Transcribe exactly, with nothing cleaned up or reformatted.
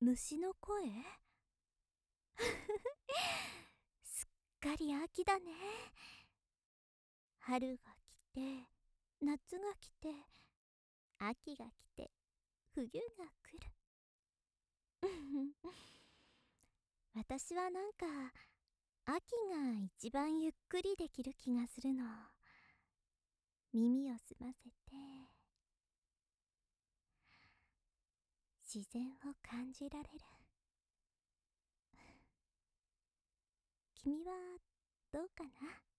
虫の声すっかり秋だね。春が来て、夏が来て、秋が来て、冬が来る。私はなんか、秋が一番ゆっくりできる気がするの。耳を澄ませて、自然を感じられる。君はどうかな？